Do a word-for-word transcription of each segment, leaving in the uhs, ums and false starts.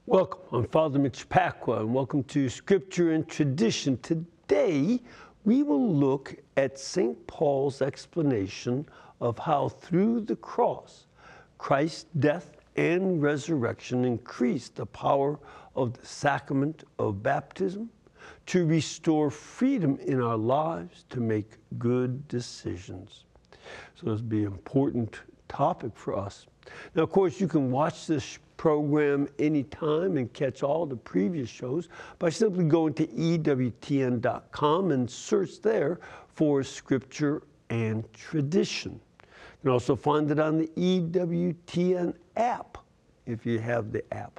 Welcome, I'm Father Mitch Pacwa, and welcome to Scripture and Tradition. Today, we will look at Saint Paul's explanation of how through the cross, Christ's death and resurrection increased the power of the sacrament of baptism to restore freedom in our lives to make good decisions. So this will be an important topic for us. Now, of course, you can watch this program anytime and catch all the previous shows by simply going to E W T N dot com and search there for Scripture and Tradition. You can also find it on the E W T N app if you have the app.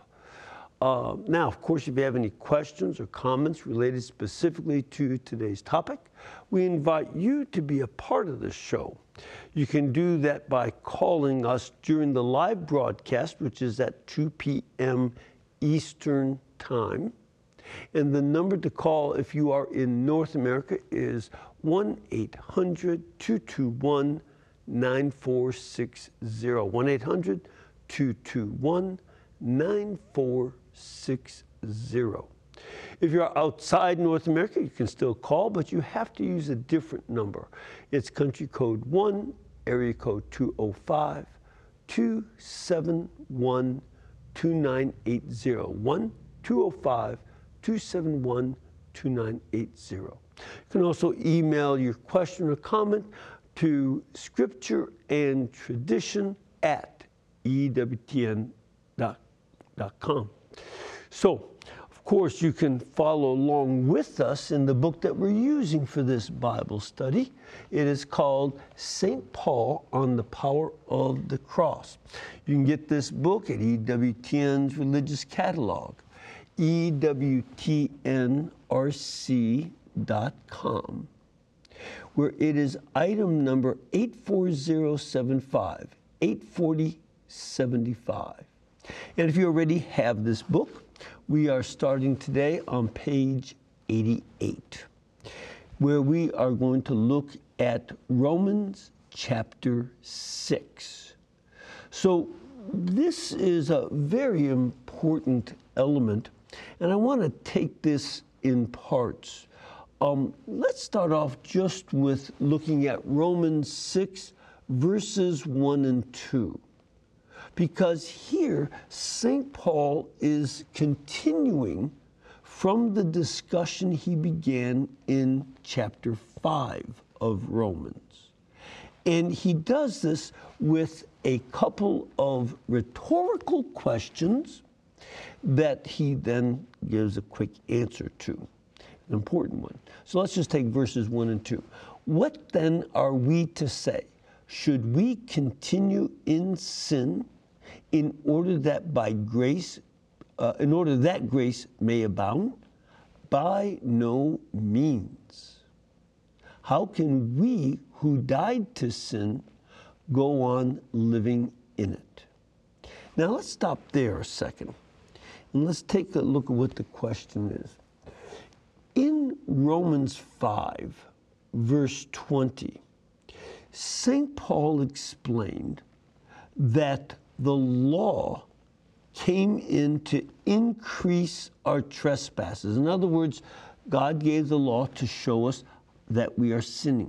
Uh, now, of course, if you have any questions or comments related specifically to today's topic, we invite you to be a part of this show. You can do that by calling us during the live broadcast, which is at two p.m. Eastern Time. And the number to call if you are in North America is one eight hundred two two one nine four six zero. one eight hundred two two one nine four six zero. If you're outside North America, you can still call, but you have to use a different number. It's country code one, area code two oh five, two seven one, two nine eight zero. one two oh five, two seven one, two nine eight zero. You can also email your question or comment to Scripture and Tradition at E W T N dot com. So, of course, you can follow along with us in the book that we're using for this Bible study. It is called Saint Paul on the Power of the Cross. You can get this book at E W T N's Religious Catalog, E W T N R C dot com, where it is item number eight four zero seven five, eight forty seventy-five. And if you already have this book, we are starting today on page eighty-eight, where we are going to look at Romans chapter six. So this is a very important element, and I want to take this in parts. Um, let's start off just with looking at Romans six, verses one and two. Because here, Saint Paul is continuing from the discussion he began in chapter five of Romans. And he does this with a couple of rhetorical questions that he then gives a quick answer to, an important one. So let's just take verses one and two. What then are we to say? Should we continue in sin in order that by grace, uh, in order that grace may abound? By no means. How can we who died to sin go on living in it? Now let's stop there a second, and let's take a look at what the question is. In Romans five, verse twenty, Saint Paul explained that the law came in to increase our trespasses. In other words, God gave the law to show us that we are sinning.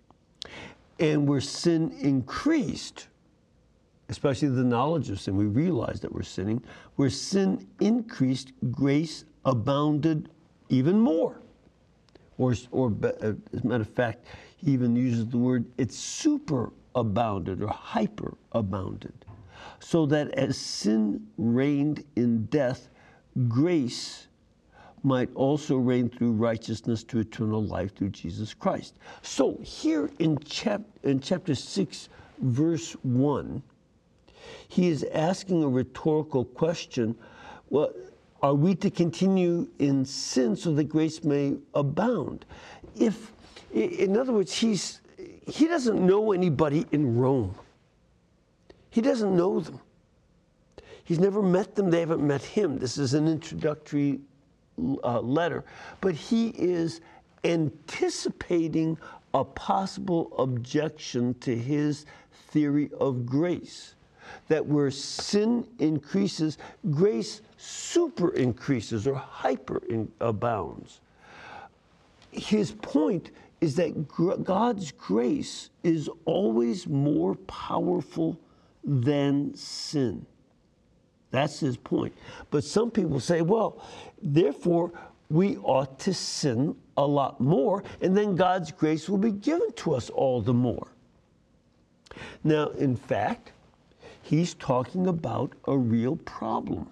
And where sin increased, especially the knowledge of sin, we realized that we're sinning. Where sin increased, grace abounded even more. Or, or as a matter of fact, he even uses the word, it super abounded or hyper abounded. So that as sin reigned in death, grace might also reign through righteousness to eternal life through Jesus Christ. So here in, chap- in chapter six, verse one, he is asking a rhetorical question. Well, are we to continue in sin so that grace may abound? If, in other words, he's, he doesn't know anybody in Rome. He doesn't know them. He's never met them. They haven't met him. This is an introductory uh, letter. But he is anticipating a possible objection to his theory of grace. that where sin increases, grace super increases or hyper in, abounds. His point is that gr- God's grace is always more powerful than sin. That's his point. But some people say, well, therefore, we ought to sin a lot more, and then God's grace will be given to us all the more. Now, in fact, he's talking about a real problem.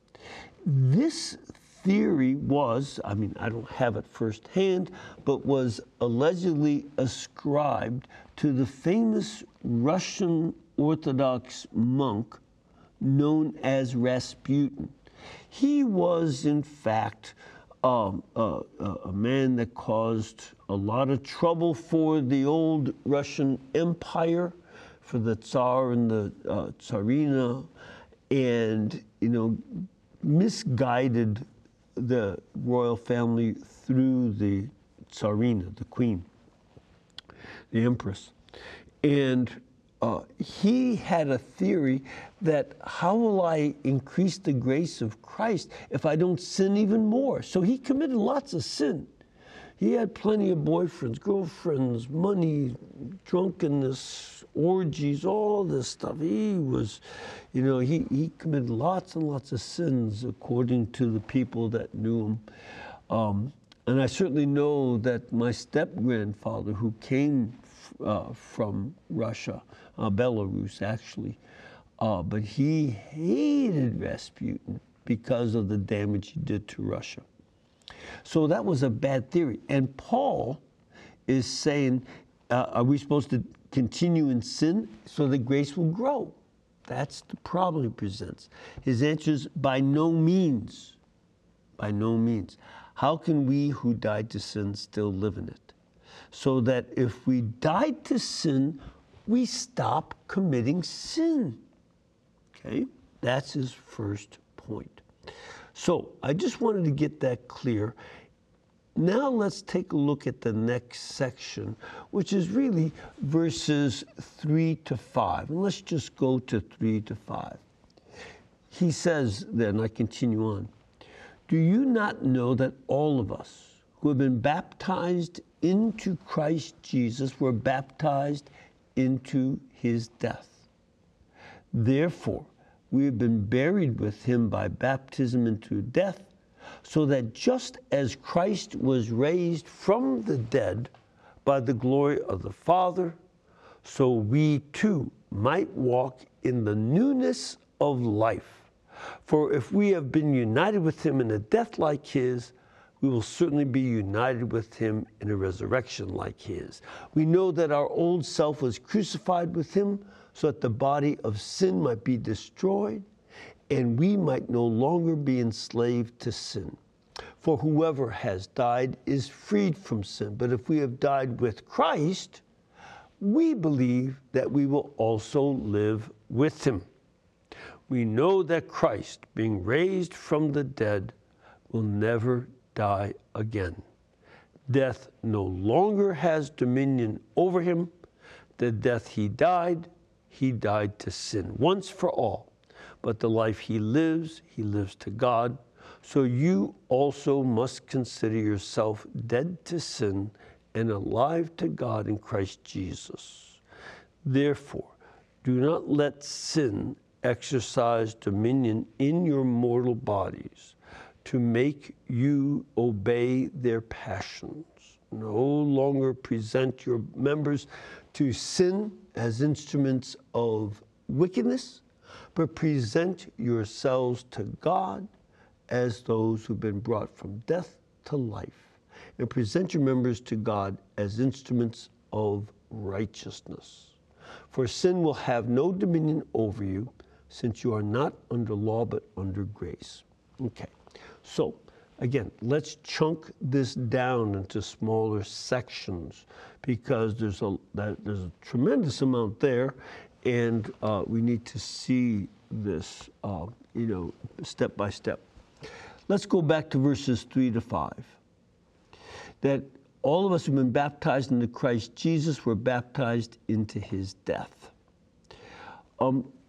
This theory was, I mean, I don't have it firsthand, but was allegedly ascribed to the famous Russian Orthodox monk known as Rasputin. He was, in fact, um, uh, uh, a man that caused a lot of trouble for the old Russian Empire, for the Tsar and the uh, Tsarina, and, you know, misguided the royal family through the Tsarina, the queen, the empress. And uh, he had a theory that how will I increase the grace of Christ if I don't sin even more? So he committed lots of sin. He had plenty of boyfriends, girlfriends, money, drunkenness, orgies, all this stuff. He was, you know, he, he committed lots and lots of sins according to the people that knew him. Um, and I certainly know that my step-grandfather, who came uh, from Russia, uh, Belarus actually, uh, but he hated Rasputin because of the damage he did to Russia. So that was a bad theory. And Paul is saying, uh, are we supposed to continue in sin so that grace will grow? That's the problem he presents. His answer is by no means. By no means. How can we who died to sin still live in it? So that if we died to sin, we stop committing sin. Okay? That's his first point. So I just wanted to get that clear. Now let's take a look at the next section, which is really verses three to five. And let's just go to three to five. He says then, I continue on, do you not know that all of us who have been baptized into Christ Jesus were baptized into his death? Therefore, we have been buried with him by baptism into death, so that just as Christ was raised from the dead by the glory of the Father, so we too might walk in the newness of life. For if we have been united with him in a death like his, we will certainly be united with him in a resurrection like his. We know that our old self was crucified with him, so that the body of sin might be destroyed, and we might no longer be enslaved to sin. For whoever has died is freed from sin. But if we have died with Christ, we believe that we will also live with him. We know that Christ, being raised from the dead, will never die again. Death no longer has dominion over him. The death he died, he died to sin once for all. But the life he lives, he lives to God. So you also must consider yourself dead to sin and alive to God in Christ Jesus. Therefore, do not let sin exercise dominion in your mortal bodies to make you obey their passions. No longer present your members to sin as instruments of wickedness, but present yourselves to God as those who've been brought from death to life, and present your members to God as instruments of righteousness. For sin will have no dominion over you, since you are not under law but under grace. Okay, so again, let's chunk this down into smaller sections, because there's a that, there's a tremendous amount there, and uh, we need to see this, uh, you know, step by step. Let's go back to verses three to five. That all of us who've been baptized into Christ Jesus were baptized into his death. Um,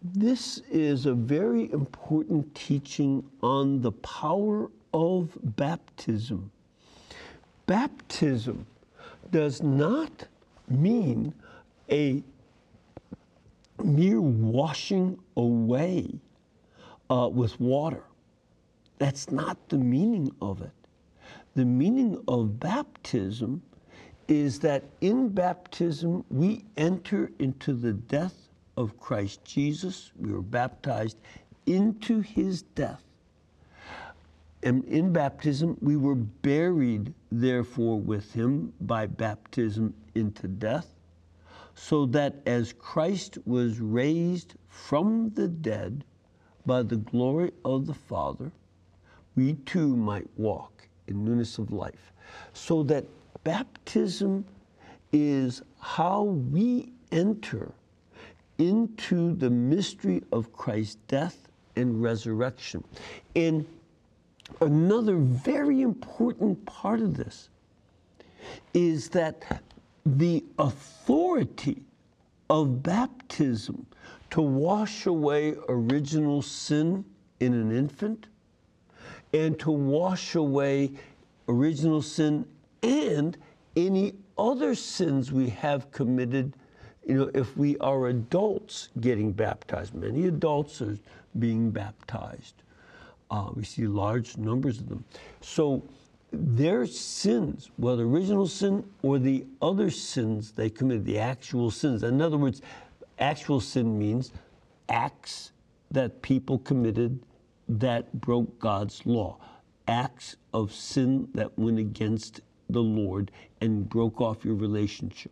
This is a very important teaching on the power of baptism. Baptism does not mean a mere washing away uh, with water. That's not the meaning of it. The meaning of baptism is that in baptism we enter into the death of Christ Jesus. We were baptized into his death. And in baptism, we were buried, therefore, with him by baptism into death, so that as Christ was raised from the dead by the glory of the Father, we too might walk in newness of life. So that baptism is how we enter into the mystery of Christ's death and resurrection. And another very important part of this is that the authority of baptism to wash away original sin in an infant and to wash away original sin and any other sins we have committed. You know, if we are adults getting baptized, many adults are being baptized. Uh, we see large numbers of them. So their sins, whether original sin or the other sins they committed, the actual sins. In other words, actual sin means acts that people committed that broke God's law, acts of sin that went against the Lord and broke off your relationship.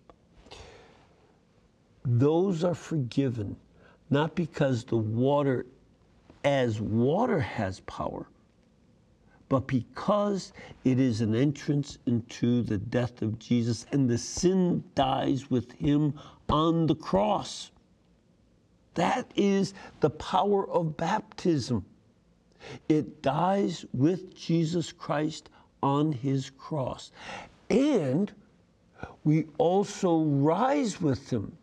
Those are forgiven, not because the water as water has power, but because it is an entrance into the death of Jesus, and the sin dies with him on the cross. That is the power of baptism. It dies with Jesus Christ on his cross. And we also rise with him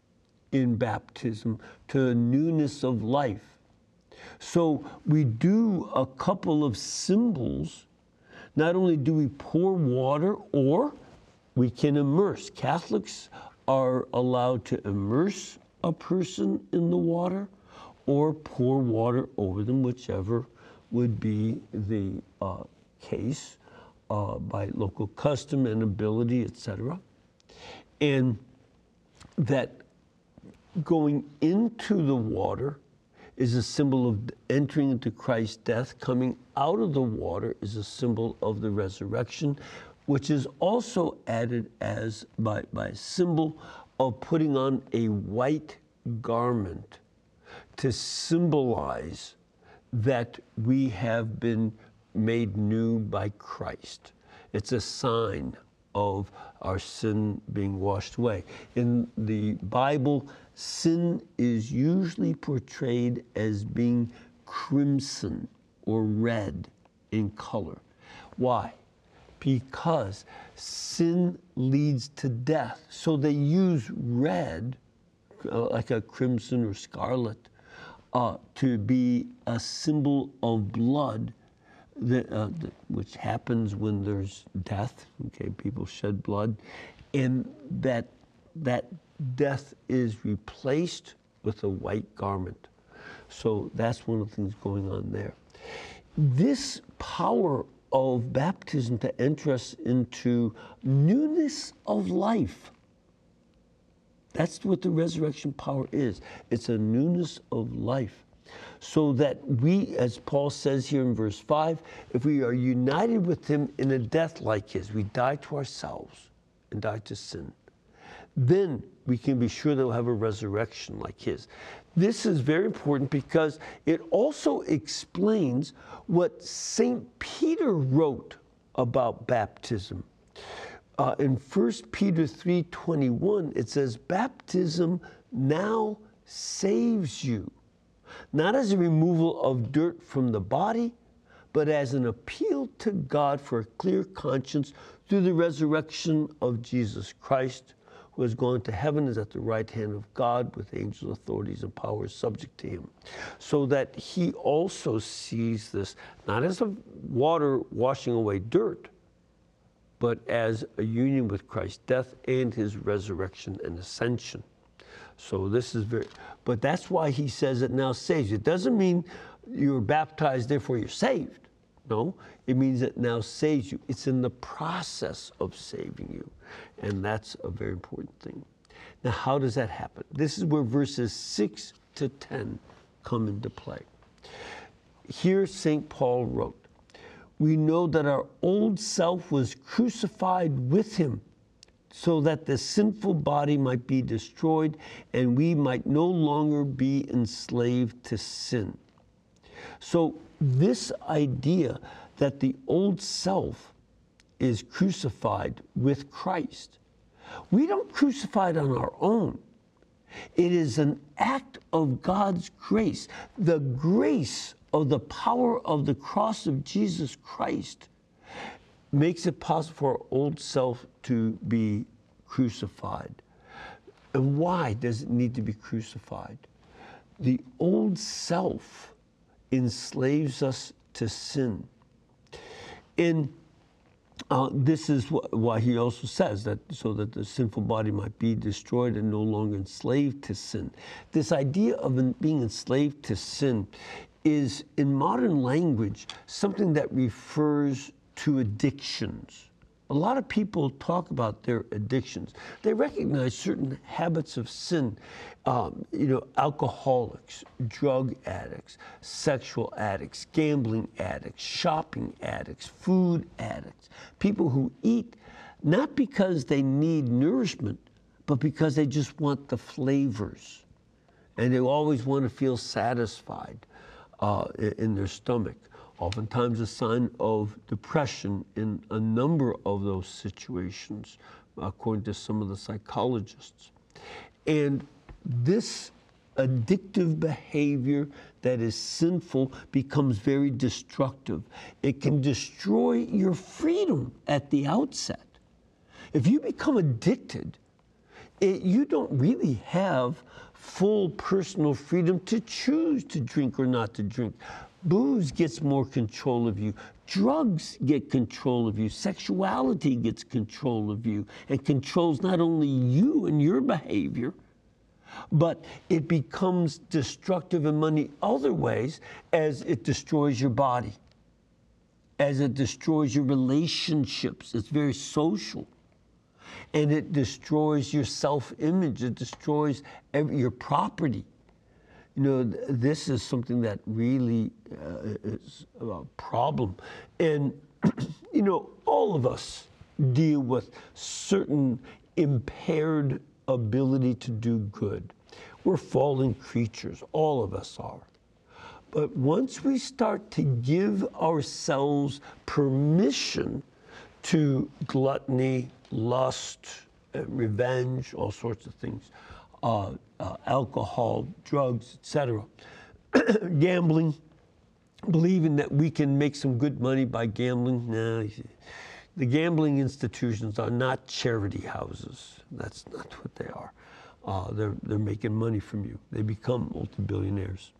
in baptism to a newness of life. So we do a couple of symbols. Not only do we pour water, or we can immerse. Catholics are allowed to immerse a person in the water or pour water over them, whichever would be the uh, case uh, by local custom and ability, et cetera. And that going into the water is a symbol of entering into Christ's death. Coming out of the water is a symbol of the resurrection, which is also added as by, by a symbol of putting on a white garment to symbolize that we have been made new by Christ. It's a sign of our sin being washed away. In the Bible, sin is usually portrayed as being crimson or red in color. Why? Because sin leads to death. So they use red, uh, like a crimson or scarlet, uh, to be a symbol of blood, that, uh, that, which happens when there's death. Okay, people shed blood, and that that death is replaced with a white garment. So that's one of the things going on there. This power of baptism to enter us into newness of life. That's what the resurrection power is. It's a newness of life. So that we, as Paul says here in verse five, if we are united with him in a death like his, we die to ourselves and die to sin, then we can be sure that we'll have a resurrection like his. This is very important because it also explains what Saint Peter wrote about baptism. Uh, in First Peter three twenty-one, it says, baptism now saves you, not as a removal of dirt from the body, but as an appeal to God for a clear conscience through the resurrection of Jesus Christ, who has gone to heaven, is at the right hand of God with angels, authorities, and powers subject to him. So that he also sees this not as a water washing away dirt, but as a union with Christ's death and his resurrection and ascension. So this is very, but that's why he says it now saves you. It doesn't mean you're baptized, therefore you're saved. No, it means it now saves you. It's in the process of saving you. And that's a very important thing. Now, how does that happen? This is where verses six to ten come into play. Here, Saint Paul wrote, "We know that our old self was crucified with him, so that the sinful body might be destroyed and we might no longer be enslaved to sin." So this idea that the old self is crucified with Christ, we don't crucify it on our own. It is an act of God's grace. The grace of the power of the cross of Jesus Christ makes it possible for our old self to be crucified. And why does it need to be crucified? The old self enslaves us to sin. And uh, this is wh- why he also says that so that the sinful body might be destroyed and no longer enslaved to sin. This idea of en- being enslaved to sin is, in modern language, something that refers to addictions. A lot of people talk about their addictions. They recognize certain habits of sin. Um, you know, alcoholics, drug addicts, sexual addicts, gambling addicts, shopping addicts, food addicts, people who eat not because they need nourishment, but because they just want the flavors. And they always want to feel satisfied uh, in their stomach. Oftentimes a sign of depression in a number of those situations, according to some of the psychologists. And this addictive behavior that is sinful becomes very destructive. It can destroy your freedom at the outset. If you become addicted, it, you don't really have full personal freedom to choose to drink or not to drink. Booze gets more control of you. Drugs get control of you. Sexuality gets control of you and controls not only you and your behavior, but it becomes destructive in many other ways as it destroys your body, as it destroys your relationships. It's very social. And it destroys your self-image. It destroys every, your property. You know, this is something that really uh, is a problem. And, you know, all of us deal with certain impaired ability to do good. We're fallen creatures. All of us are. But once we start to give ourselves permission to gluttony, lust, uh, revenge, all sorts of things, uh, uh, alcohol, drugs, et cetera, gambling, believing that we can make some good money by gambling. No, the gambling institutions are not charity houses. That's not what they are. Uh, they're, they're making money from you. They become multi-billionaires.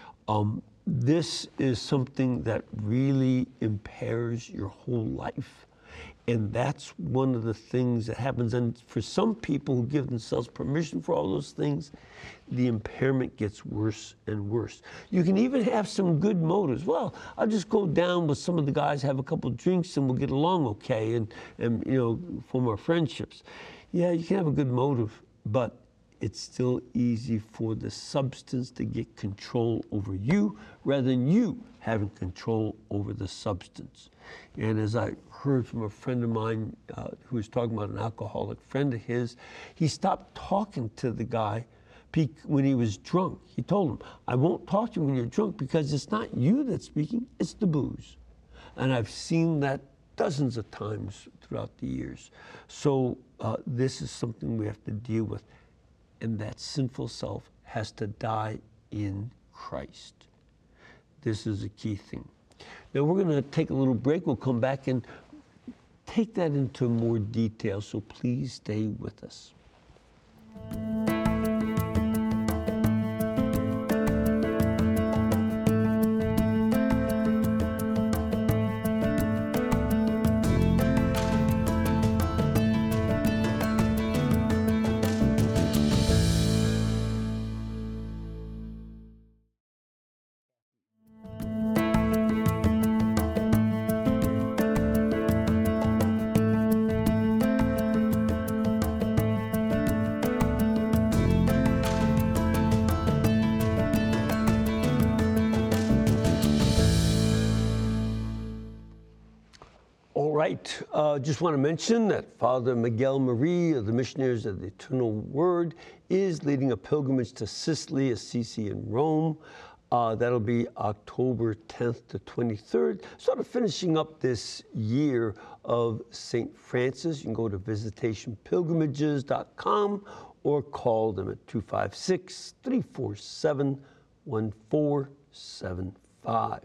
Um, this is something that really impairs your whole life. And that's one of the things that happens. And for some people who give themselves permission for all those things, the impairment gets worse and worse. You can even have some good motives. Well, I'll just go down with some of the guys, have a couple of drinks, and we'll get along okay, and, and you know, form our friendships. Yeah, you can have a good motive, but it's still easy for the substance to get control over you rather than you having control over the substance. And as I heard from a friend of mine uh, who was talking about an alcoholic friend of his, he stopped talking to the guy when he was drunk. He told him, I won't talk to you when you're drunk because it's not you that's speaking, it's the booze. And I've seen that dozens of times throughout the years. So uh, this is something we have to deal with. And that sinful self has to die in Christ. This is a key thing. Now we're going to take a little break. We'll come back and take that into more detail, so please stay with us. All right, uh, just want to mention that Father Miguel Marie of the Missionaries of the Eternal Word is leading a pilgrimage to Sicily, Assisi, and Rome. Uh, that'll be October tenth to twenty-third, sort of finishing up this year of Saint Francis. You can go to visitation pilgrimages dot com or call them at two five six, three four seven, one four seven five.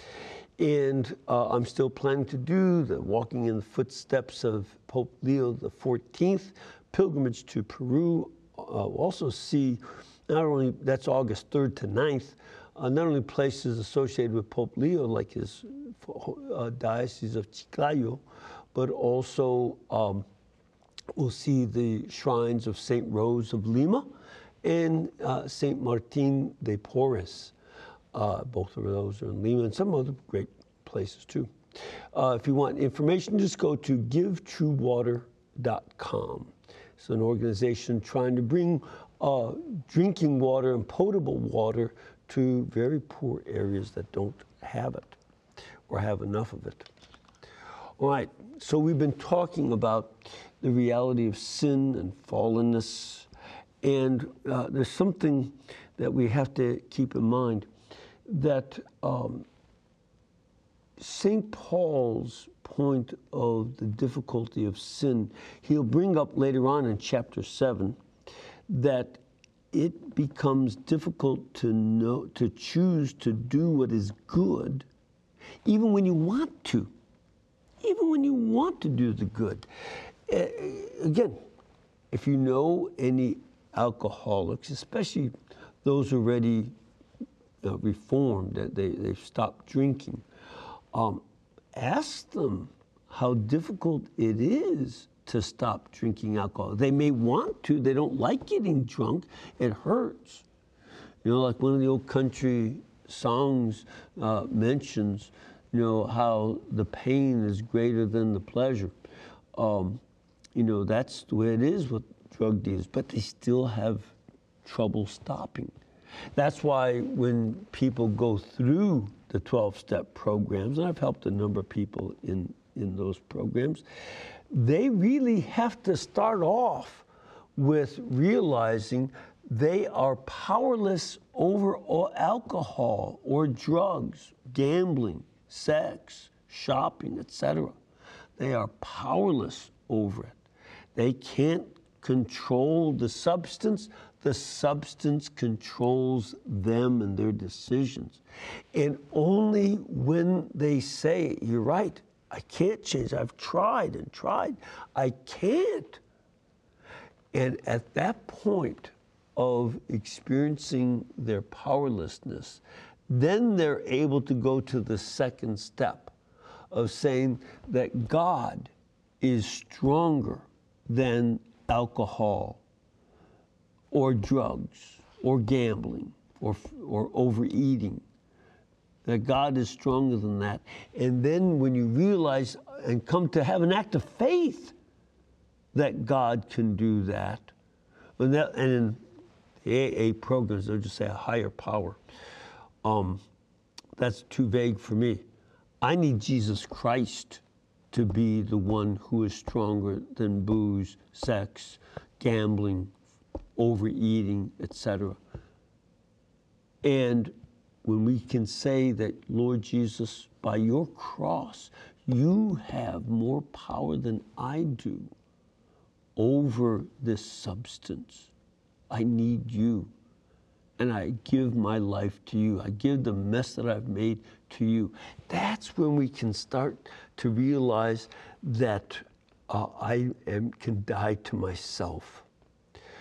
And uh, I'm still planning to do the Walking in the Footsteps of Pope Leo the fourteenth pilgrimage to Peru. Uh, also see not only, that's August third to ninth, uh, not only places associated with Pope Leo, like his uh, Diocese of Chiclayo, but also um, we'll see the shrines of Saint Rose of Lima and uh, Saint Martin de Porres. Uh, both of those are in Lima and some other great places too. Uh, if you want information, just go to give true water dot com. It's an organization trying to bring uh, drinking water and potable water to very poor areas that don't have it or have enough of it. All right, so we've been talking about the reality of sin and fallenness, and uh, there's something that we have to keep in mind, that um, Saint Paul's point of the difficulty of sin, he'll bring up later on in chapter seven, that it becomes difficult to know, to choose to do what is good, even when you want to, even when you want to do the good. Uh, again, if you know any alcoholics, especially those already Uh, reformed, that they, they've stopped drinking, um, ask them how difficult it is to stop drinking alcohol. They may want to, they don't like getting drunk, it hurts. You know, like one of the old country songs uh, mentions, you know, how the pain is greater than the pleasure. Um, you know, that's the way it is with drug dealers, but they still have trouble stopping. That's why when people go through the twelve-step programs, and I've helped a number of people in, in those programs, they really have to start off with realizing they are powerless over alcohol or drugs, gambling, sex, shopping, et cetera. They are powerless over it. They can't control the substance. The substance controls them and their decisions. And only when they say, you're right, I can't change, I've tried and tried, I can't. And at that point of experiencing their powerlessness, then they're able to go to the second step of saying that God is stronger than alcohol, or drugs, or gambling, or, or overeating. That God is stronger than that. And then when you realize and come to have an act of faith that God can do that, and, that, and in the A A programs, they'll just say a higher power. Um, that's too vague for me. I need Jesus Christ to be the one who is stronger than booze, sex, gambling, overeating, et cetera. And when we can say that, Lord Jesus, by your cross, you have more power than I do over this substance. I need you. And I give my life to you. I give the mess that I've made to you. That's when we can start to realize that uh, I am, can die to myself.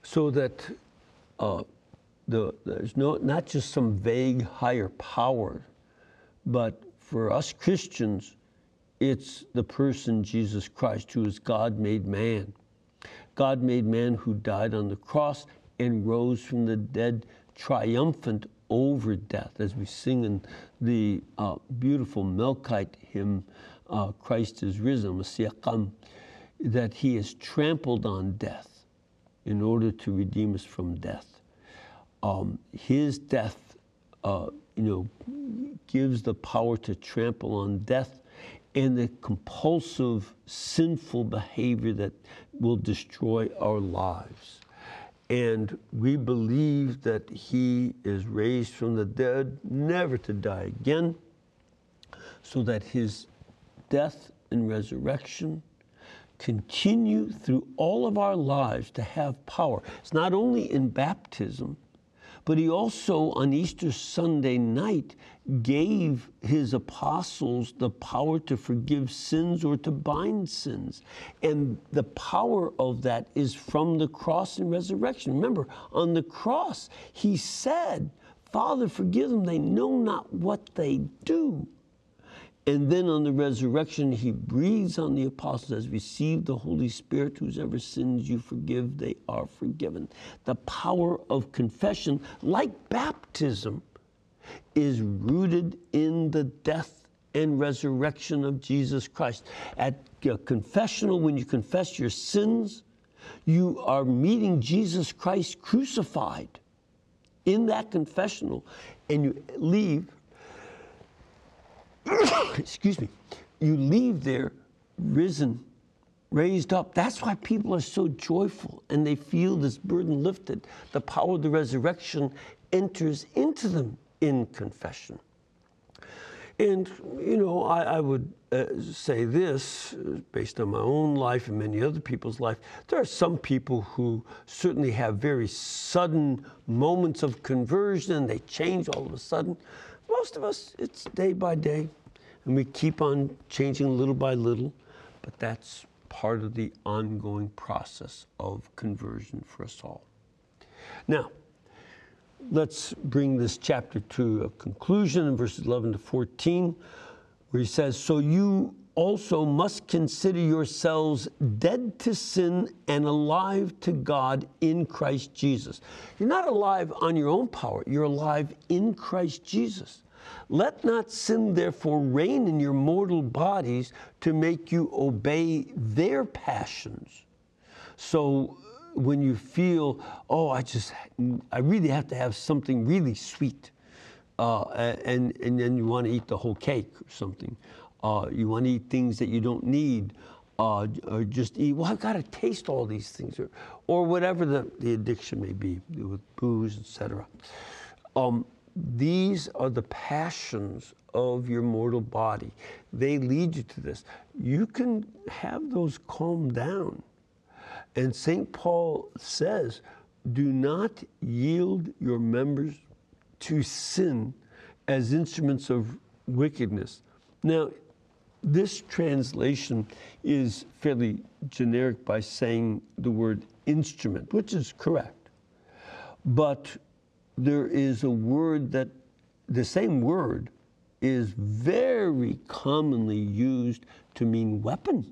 so that uh, the, there's no, not just some vague higher power, but for us Christians, it's the person Jesus Christ, who is God made man. God made man who died on the cross and rose from the dead, triumphant over death, as we sing in the uh, beautiful Melkite hymn, uh, Christ is risen, Messiah Qam, that he has trampled on death in order to redeem us from death. Um, his death, uh, you know, gives the power to trample on death and the compulsive, sinful behavior that will destroy our lives. And we believe that he is raised from the dead, never to die again, so that his death and resurrection continue through all of our lives to have power. It's not only in baptism, but he also on Easter Sunday night gave his apostles the power to forgive sins or to bind sins. And the power of that is from the cross and resurrection. Remember, on the cross, he said, Father, forgive them, they know not what they do. And then on the resurrection, he breathes on the apostles, as receive the Holy Spirit, whosever sins you forgive, they are forgiven. The power of confession, like baptism, is rooted in the death and resurrection of Jesus Christ. At a confessional, when you confess your sins, you are meeting Jesus Christ crucified in that confessional, and you leave excuse me, you leave there risen, raised up. That's why people are so joyful and they feel this burden lifted. The power of the resurrection enters into them in confession. And, you know, I, I would uh, say this, uh, based on my own life and many other people's life, there are some people who certainly have very sudden moments of conversion. They change all of a sudden. Most of us, it's day by day, and we keep on changing little by little, but that's part of the ongoing process of conversion for us all. Now, let's bring this chapter to a conclusion in verses eleven to fourteen, where he says, so you also must consider yourselves dead to sin and alive to God in Christ Jesus. You're not alive on your own power. You're alive in Christ Jesus. Let not sin, therefore, reign in your mortal bodies to make you obey their passions. So when you feel, oh, I just, I really have to have something really sweet, uh, and, and then you want to eat the whole cake or something. Uh, you want to eat things that you don't need, uh, or just eat, well, I've got to taste all these things, or, or whatever the, the addiction may be, with booze, et cetera. Um, these are the passions of your mortal body. They lead you to this. You can have those calm down. And Saint Paul says, do not yield your members to sin as instruments of wickedness. Now, this translation is fairly generic by saying the word instrument, which is correct. But there is a word that, the same word, is very commonly used to mean weapon.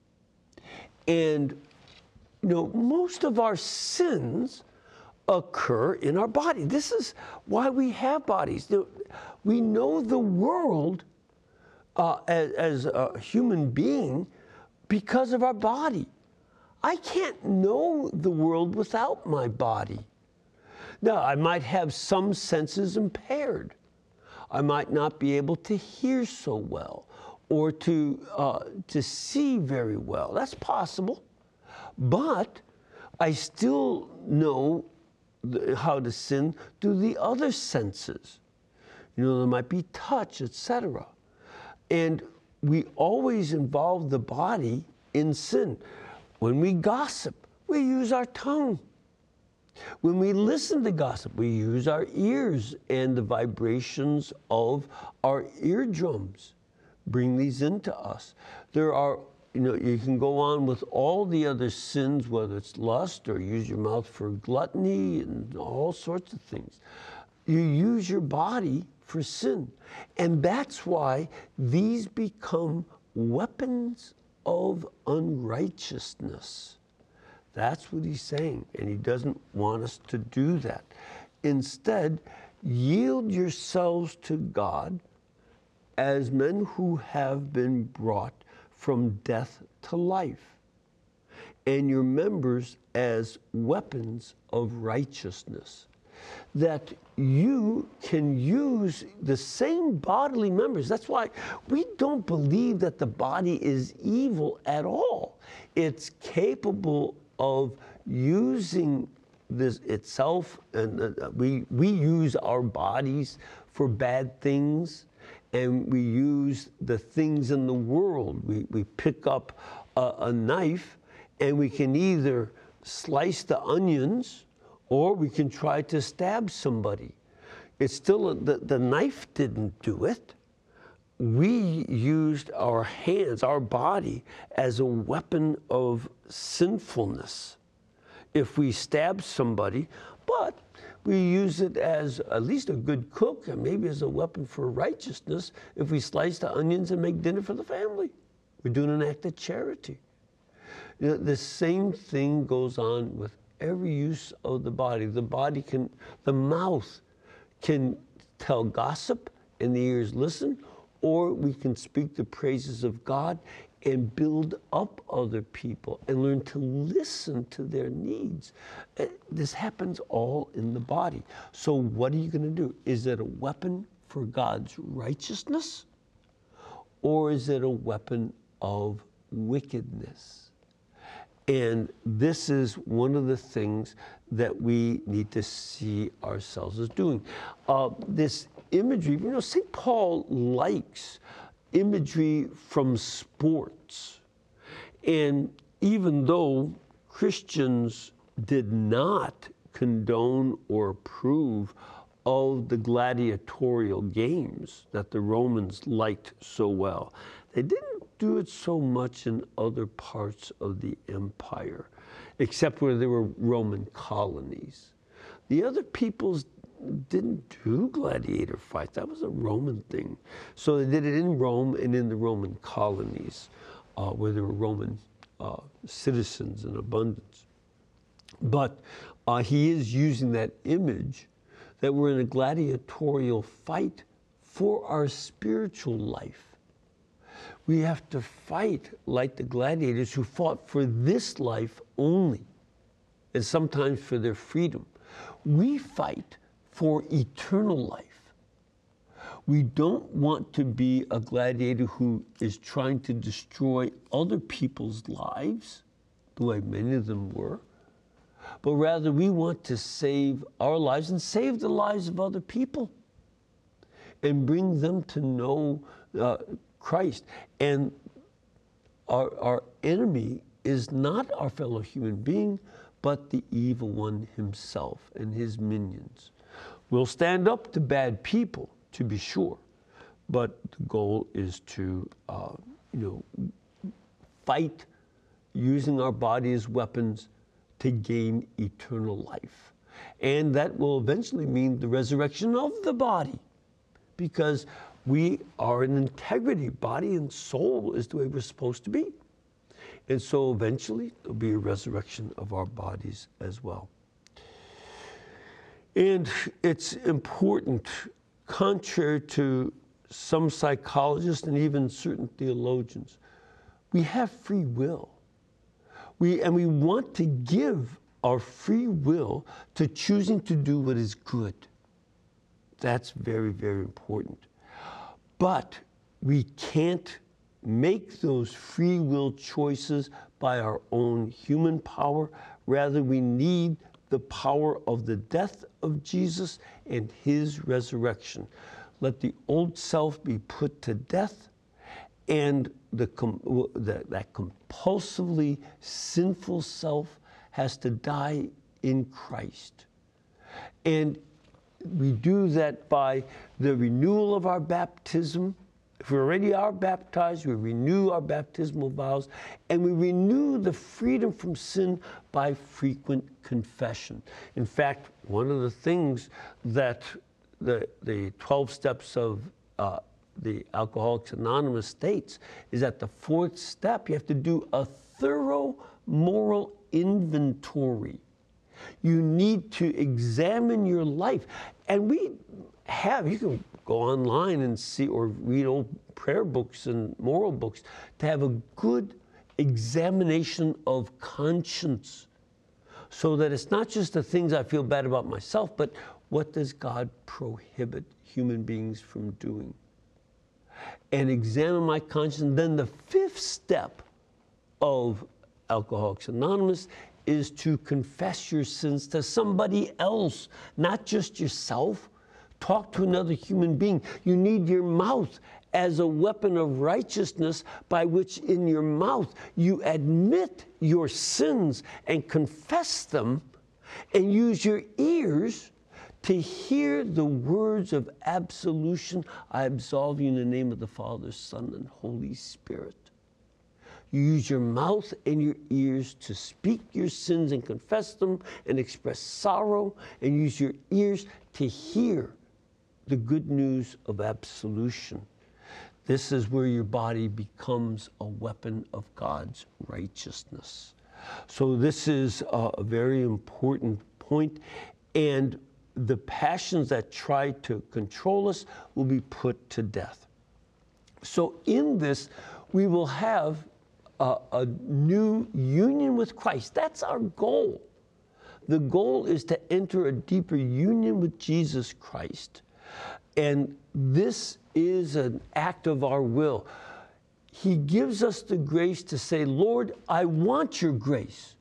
And, you know, most of our sins occur in our body. This is why we have bodies. We know the world uh, as, as a human being because of our body. I can't know the world without my body. Now, I might have some senses impaired. I might not be able to hear so well or to, uh, to see very well. That's possible. But I still know the, how to sin through the other senses. You know, there might be touch, et cetera. And we always involve the body in sin. When we gossip, we use our tongue. When we listen to gossip, we use our ears and the vibrations of our eardrums. Bring these into us. There are you know, you can go on with all the other sins, whether it's lust or use your mouth for gluttony and all sorts of things. You use your body for sin. And that's why these become weapons of unrighteousness. That's what he's saying, and he doesn't want us to do that. Instead, yield yourselves to God as men who have been brought from death to life, and your members as weapons of righteousness. That you can use the same bodily members. That's why we don't believe that the body is evil at all. It's capable of using this itself, and uh, we we use our bodies for bad things, and we use the things in the world. We we pick up a, a knife, and we can either slice the onions, or we can try to stab somebody. It's still, a, the, the knife didn't do it. We used our hands, our body, as a weapon of sinfulness. If we stab somebody, but we use it as at least a good cook, and maybe as a weapon for righteousness, if we slice the onions and make dinner for the family. We're doing an act of charity. You know, the same thing goes on with every use of the body. The body can, the mouth can tell gossip and the ears listen, or we can speak the praises of God and build up other people and learn to listen to their needs. This happens all in the body. So what are you going to do? Is it a weapon for God's righteousness, or is it a weapon of wickedness? And this is one of the things that we need to see ourselves as doing. Uh, this imagery, you know, Saint Paul likes imagery from sports. And even though Christians did not condone or approve of the gladiatorial games that the Romans liked so well, they didn't do it so much in other parts of the empire, except where there were Roman colonies. The other peoples didn't do gladiator fights. That was a Roman thing. So they did it in Rome and in the Roman colonies, uh, where there were Roman uh, citizens in abundance. But uh, he is using that image that we're in a gladiatorial fight for our spiritual life. We have to fight like the gladiators who fought for this life only, and sometimes for their freedom. We fight for eternal life. We don't want to be a gladiator who is trying to destroy other people's lives, the way many of them were, but rather we want to save our lives and save the lives of other people and bring them to know uh, Christ. And our, our enemy is not our fellow human being, but the evil one himself and his minions. We'll stand up to bad people, to be sure, but the goal is to, uh, you know, fight using our body as weapons to gain eternal life. And that will eventually mean the resurrection of the body, because we are in integrity. Body and soul is the way we're supposed to be. And so eventually there'll be a resurrection of our bodies as well. And it's important, contrary to some psychologists and even certain theologians, we have free will. We, and we want to give our free will to choosing to do what is good. That's very, very important. But we can't make those free will choices by our own human power. Rather, we need the power of the death of Jesus and his resurrection. Let the old self be put to death, and the, the, that compulsively sinful self has to die in Christ. And we do that by the renewal of our baptism If we already are baptized, we renew our baptismal vows, and we renew the freedom from sin by frequent confession. In fact, one of the things that the, the twelve steps of uh, the Alcoholics Anonymous states is that the fourth step, you have to do a thorough moral inventory. You need to examine your life. And we have, you can go online and see or read old prayer books and moral books to have a good examination of conscience, so that it's not just the things I feel bad about myself, but what does God prohibit human beings from doing? And examine my conscience. Then the fifth step of Alcoholics Anonymous is to confess your sins to somebody else, not just yourself. Talk to another human being. You need your mouth as a weapon of righteousness, by which in your mouth you admit your sins and confess them, and use your ears to hear the words of absolution. I absolve you in the name of the Father, Son, and Holy Spirit. You use your mouth and your ears to speak your sins and confess them and express sorrow, and use your ears to hear the good news of absolution. This is where your body becomes a weapon of God's righteousness. So this is a very important point, and the passions that try to control us will be put to death. So in this, we will have a, a new union with Christ. That's our goal. The goal is to enter a deeper union with Jesus Christ. And this is an act of our will. He gives us the grace to say, Lord, I want your grace.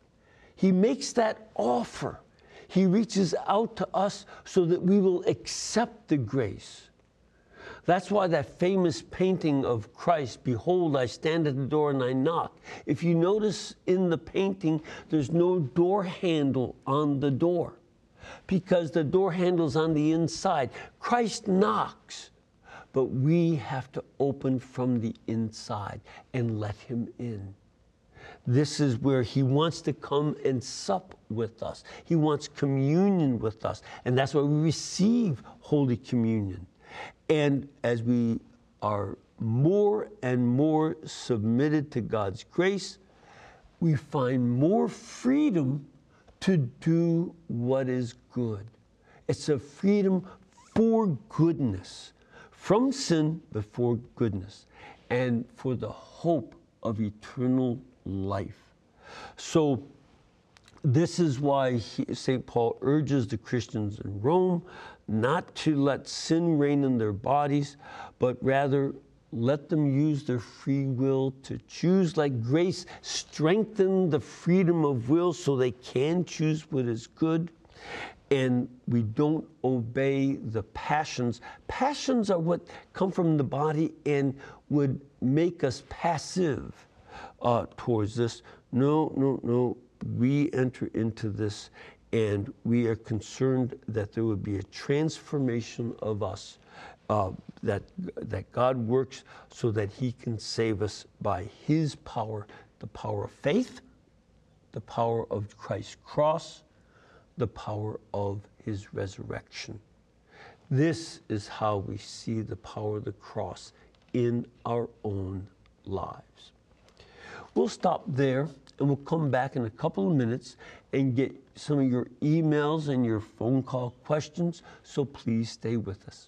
He makes that offer. He reaches out to us so that we will accept the grace. That's why that famous painting of Christ, behold, I stand at the door and I knock. If you notice in the painting, there's no door handle on the door, because the door handle's on the inside. Christ knocks, but we have to open from the inside and let him in. This is where he wants to come and sup with us. He wants communion with us, and that's why we receive Holy Communion. And as we are more and more submitted to God's grace, we find more freedom to do what is good. It's a freedom for goodness, from sin, but for goodness, and for the hope of eternal life. So this is why Saint Paul urges the Christians in Rome not to let sin reign in their bodies, but rather let them use their free will to choose. Like grace strengthen the freedom of will so they can choose what is good. And we don't obey the passions. Passions are what come from the body and would make us passive uh, towards this. No, no, no. We enter into this, and we are concerned that there would be a transformation of us, uh, that, that God works so that he can save us by his power, the power of faith, the power of Christ's cross, the power of his resurrection. This is how we see the power of the cross in our own lives. We'll stop there, and we'll come back in a couple of minutes and get some of your emails and your phone call questions, so please stay with us.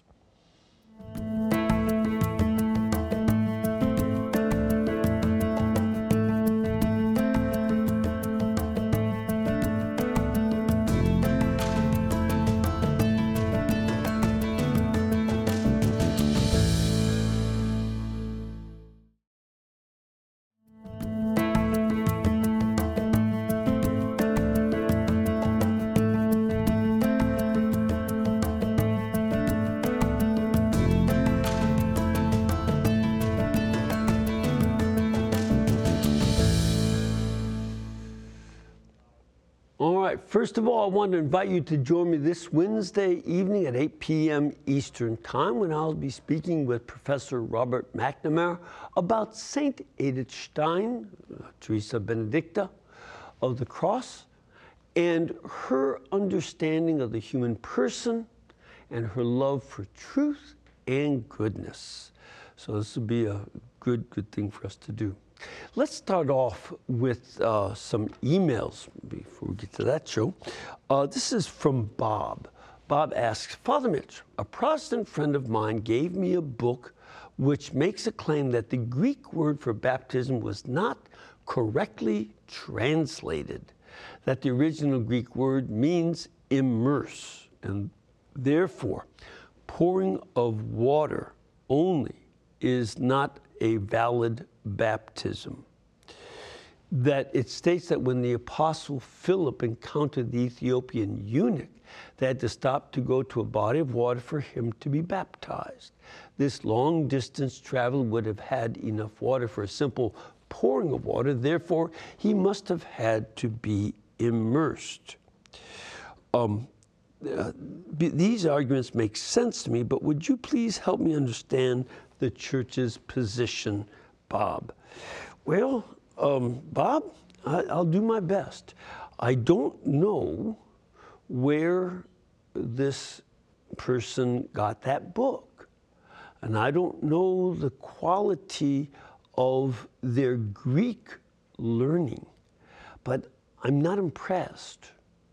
All right, first of all, I want to invite you to join me this Wednesday evening at eight p.m. Eastern Time when I'll be speaking with Professor Robert McNamara about Saint Edith Stein, uh, Teresa Benedicta of the Cross, and her understanding of the human person and her love for truth and goodness. So this will be a good, good thing for us to do. Let's start off with uh, some emails before we get to that show. Uh, this is from Bob. Bob asks, Father Mitch, a Protestant friend of mine gave me a book which makes a claim that the Greek word for baptism was not correctly translated, that the original Greek word means immerse, and therefore pouring of water only is not a valid baptism. That it states that when the Apostle Philip encountered the Ethiopian eunuch, they had to stop to go to a body of water for him to be baptized. This long distance travel would have had enough water for a simple pouring of water, therefore he must have had to be immersed. Um, uh, these arguments make sense to me, but would you please help me understand the church's position, Bob? Well, um, Bob, I, I'll do my best. I don't know where this person got that book, and I don't know the quality of their Greek learning, but I'm not impressed.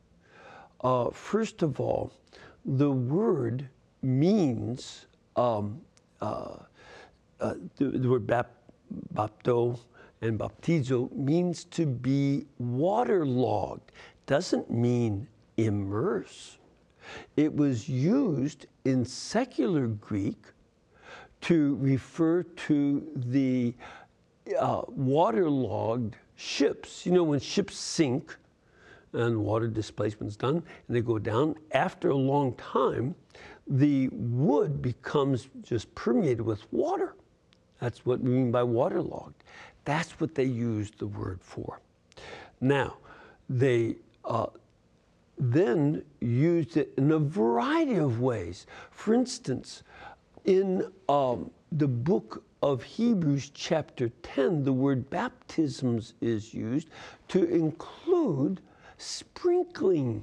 Uh, first of all, the word means um, uh, Uh, the, the word bap, bapto and baptizo means to be waterlogged, doesn't mean immerse. It was used in secular Greek to refer to the uh, waterlogged ships. You know, when ships sink and water displacement's done and they go down, after a long time, the wood becomes just permeated with water. That's what we mean by waterlogged. That's what they used the word for. Now, they uh, then used it in a variety of ways. For instance, in um, the book of Hebrews chapter ten, the word baptisms is used to include sprinkling.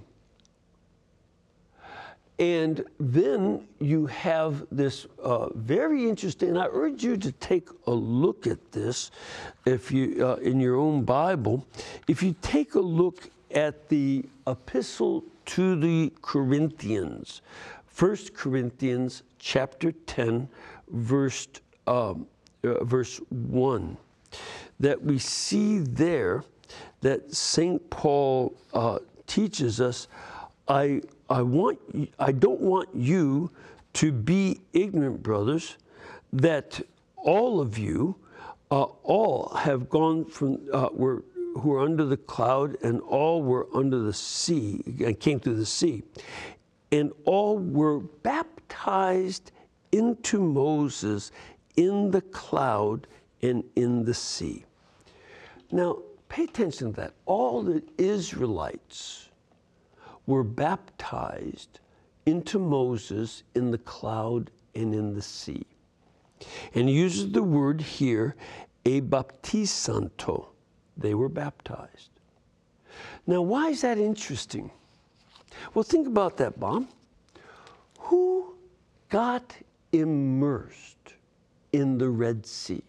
And then you have this uh, very interesting, and I urge you to take a look at this if you, uh, in your own Bible. If you take a look at the epistle to the Corinthians, First Corinthians chapter ten, verse, um, uh, verse one, that we see there that Saint Paul uh, teaches us, I I want I don't want you to be ignorant, brothers, that all of you, uh, all have gone from uh, were who are under the cloud, and all were under the sea, and came through the sea, and all were baptized into Moses in the cloud and in the sea. Now, pay attention to that. All the Israelites were baptized into Moses in the cloud and in the sea. And he uses the word here, ebaptisanto. They were baptized. Now, why is that interesting? Well, think about that, Bob. Who got immersed in the Red Sea?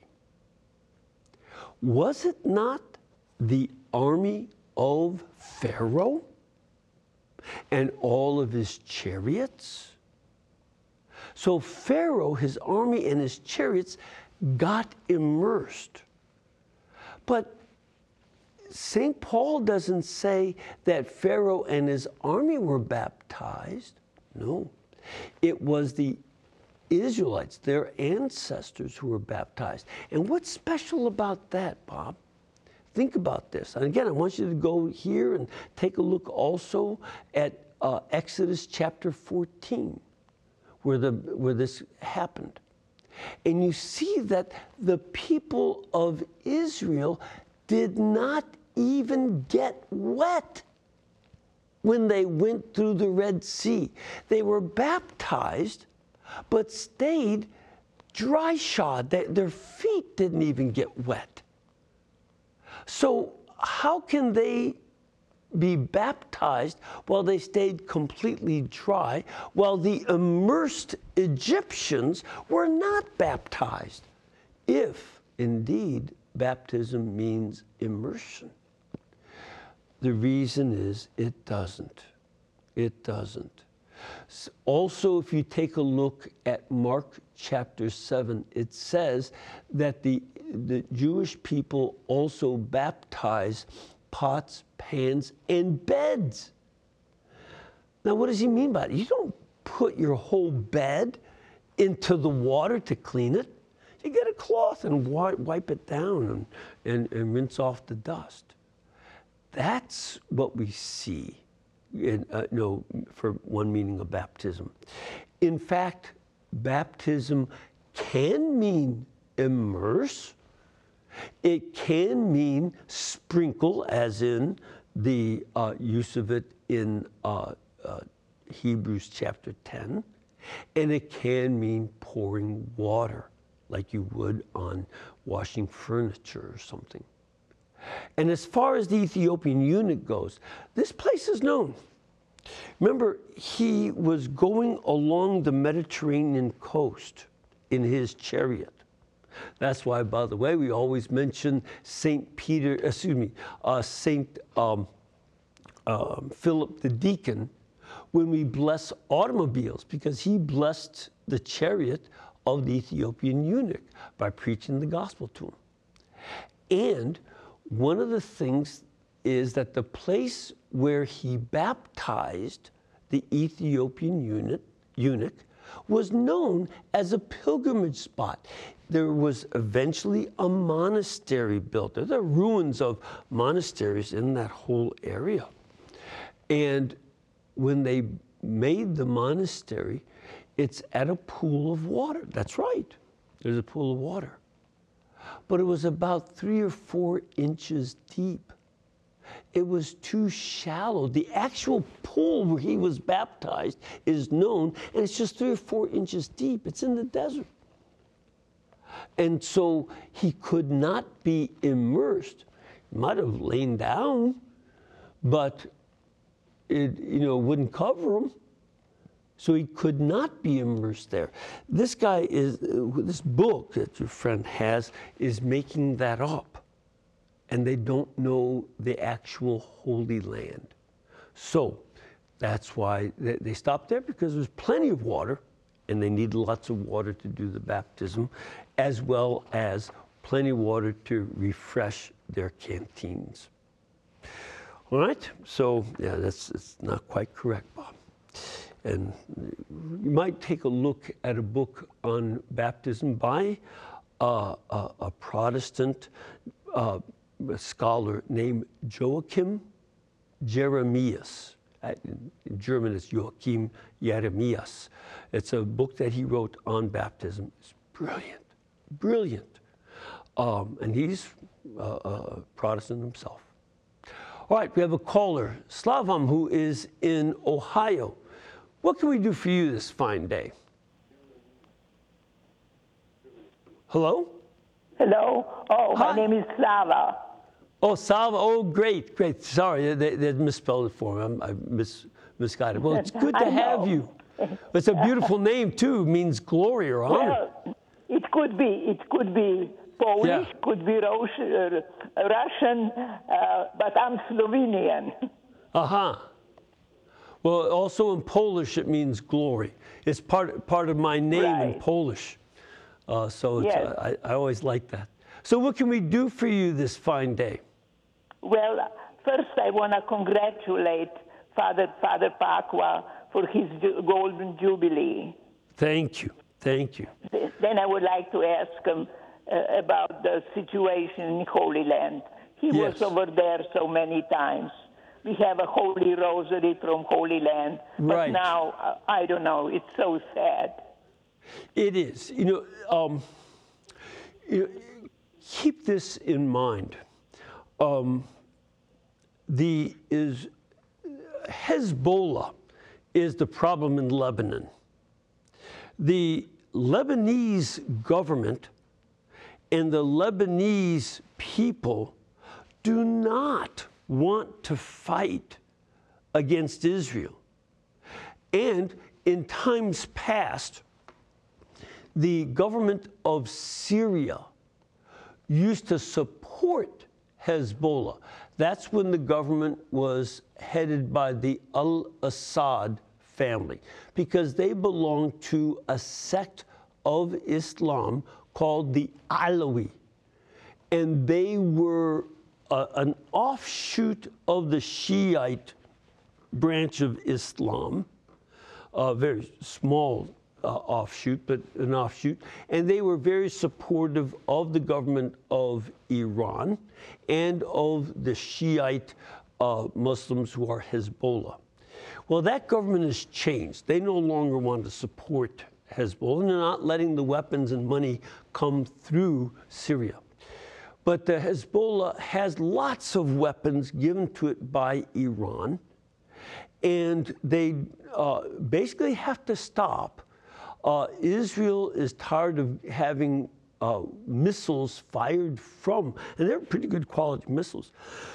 Was it not the army of Pharaoh and all of his chariots? So Pharaoh, his army, and his chariots got immersed. But Saint Paul doesn't say that Pharaoh and his army were baptized. No, it was the Israelites, their ancestors, who were baptized. And what's special about that, Bob? Think about this. And again, I want you to go here and take a look also at uh, Exodus chapter fourteen, where, the, where this happened. And you see that the people of Israel did not even get wet. when they went through the Red Sea. They were baptized, but stayed dry shod. They, their feet didn't even get wet. So how can they be baptized while they stayed completely dry, while the immersed Egyptians were not baptized, if indeed baptism means immersion? The reason is it doesn't. It doesn't. Also, if you take a look at Mark chapter seven, it says that the, the Jewish people also baptize pots, pans, and beds. Now, what does he mean by it? You don't put your whole bed into the water to clean it. You get a cloth and wipe it down and, and, and rinse off the dust. That's what we see in, uh, no, for one meaning of baptism. In fact, baptism can mean immerse. It can mean sprinkle, as in the uh, use of it in uh, uh, Hebrews chapter ten. And it can mean pouring water, like you would on washing furniture or something. And as far as the Ethiopian eunuch goes, this place is known. Remember, he was going along the Mediterranean coast in his chariot. That's why, by the way, we always mention Saint Peter, excuse me, uh, Saint um, um, Philip the deacon when we bless automobiles, because he blessed the chariot of the Ethiopian eunuch by preaching the gospel to him. And one of the things is that the place where he baptized the Ethiopian eunuch, eunuch was known as a pilgrimage spot. There was eventually a monastery built there. There are ruins of monasteries in that whole area. And when they made the monastery, it's at a pool of water. That's right. There's a pool of water. But it was about three or four inches deep. It was too shallow. The actual pool where he was baptized is known, and it's just three or four inches deep. It's in the desert. And so he could not be immersed. He might have lain down, but it, you know, wouldn't cover him. So he could not be immersed there. This guy is, this book that your friend has is making that up. And they don't know the actual Holy Land. So that's why they, they stopped there, because there's plenty of water, and they need lots of water to do the baptism, as well as plenty of water to refresh their canteens. All right, so yeah, that's, that's not quite correct, Bob. And you might take a look at a book on baptism by uh, a, a Protestant uh, scholar named Joachim Jeremias. In German, it's Joachim Jeremias. It's a book that he wrote on baptism. It's brilliant, brilliant. Um, and he's a, a Protestant himself. All right, we have a caller, Slavam, who is in Ohio. What can we do for you this fine day? Hello? Hello. Oh, Hi. my name is Slava. Oh, Salva. Oh, great, great. Sorry, they, they misspelled it for me. I'm, I mis, misguided it. Well, it's good to I have know. you. It's a beautiful name, too. It means glory or honor. Well, it could be. It could be Polish, Yeah. could be Rus- uh, Russian, uh, but I'm Slovenian. Uh-huh. Well, also in Polish, it means glory. It's part, part of my name in Right. Polish. Uh, so it's, Yes. uh, I, I always like that. So what can we do for you this fine day? Well, first I want to congratulate Father Father Pacwa for his ju- golden jubilee. Thank you. Thank you. Then I would like to ask him uh, about the situation in Holy Land. He Yes. was over there so many times. We have a Holy Rosary from Holy Land, but Right. now, uh, I don't know, it's so sad. It is. You know, um, you know, keep this in mind. Um, the is Hezbollah is the problem in Lebanon. The Lebanese government and the Lebanese people do not want to fight against Israel. And in times past, the government of Syria used to support Hezbollah. That's when the government was headed by the al-Assad family, because they belonged to a sect of Islam called the Alawi. And they were uh, an offshoot of the Shiite branch of Islam, a very small uh, offshoot, but an offshoot. And they were very supportive of the government of Iran and of the Shiite uh, Muslims who are Hezbollah. Well, that government has changed. They no longer want to support Hezbollah, and they're not letting the weapons and money come through Syria. But the Hezbollah has lots of weapons given to it by Iran, and they uh, basically have to stop. Uh, Israel is tired of having uh, missiles fired from, and they're pretty good quality missiles,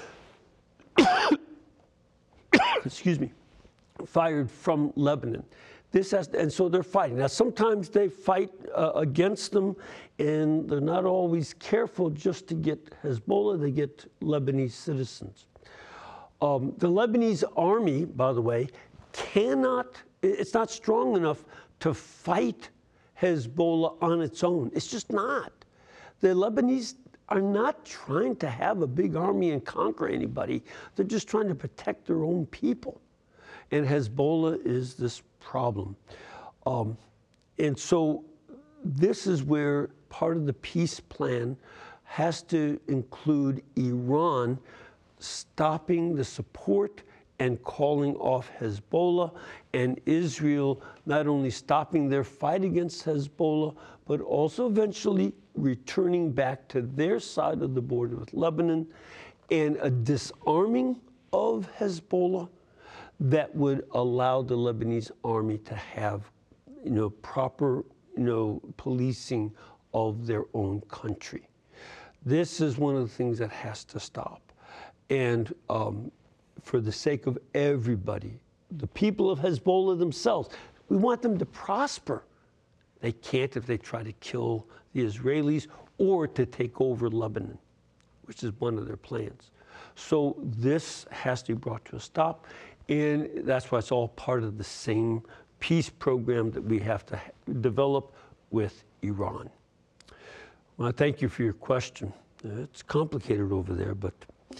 excuse me, fired from Lebanon. This has, and so they're fighting. Now, sometimes they fight uh, against them, and they're not always careful just to get Hezbollah. They get Lebanese citizens. Um, the Lebanese army, by the way, cannot, it's not strong enough to fight Hezbollah on its own. It's just not. The Lebanese are not trying to have a big army and conquer anybody. They're just trying to protect their own people. And Hezbollah is this problem. Um, and so this is where part of the peace plan has to include Iran stopping the support and calling off Hezbollah, and Israel not only stopping their fight against Hezbollah, but also eventually returning back to their side of the border with Lebanon, and a disarming of Hezbollah that would allow the Lebanese army to have, you know, proper, you know, policing of their own country. This is one of the things that has to stop. And um, for the sake of everybody, the people of Hezbollah themselves, we want them to prosper. They can't if they try to kill the Israelis or to take over Lebanon, which is one of their plans. So this has to be brought to a stop. And that's why it's all part of the same peace program that we have to develop with Iran. Well, thank you for your question. It's complicated over there, but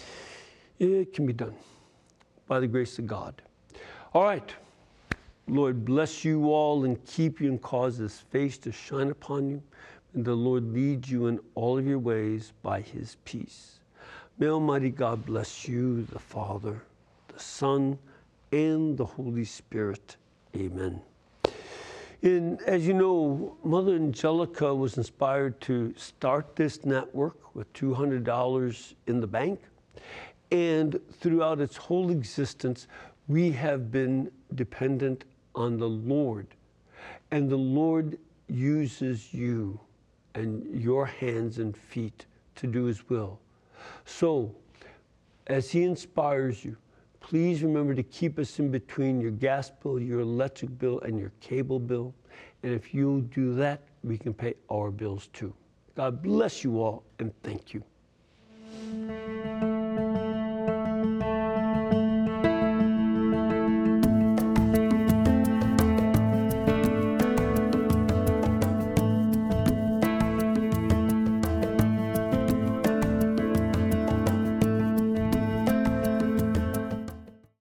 it can be done by the grace of God. All right. Lord, bless you all and keep you and cause his face to shine upon you. And the Lord lead you in all of your ways by his peace. May Almighty God bless you, the Father, the Son, and the Holy Spirit. Amen. And as you know, Mother Angelica was inspired to start this network with two hundred dollars in the bank. And throughout its whole existence, we have been dependent on the Lord. And the Lord uses you and your hands and feet to do his will. So, as he inspires you, please remember to keep us in between your gas bill, your electric bill, and your cable bill. And if you'll do that, we can pay our bills too. God bless you all, and thank you.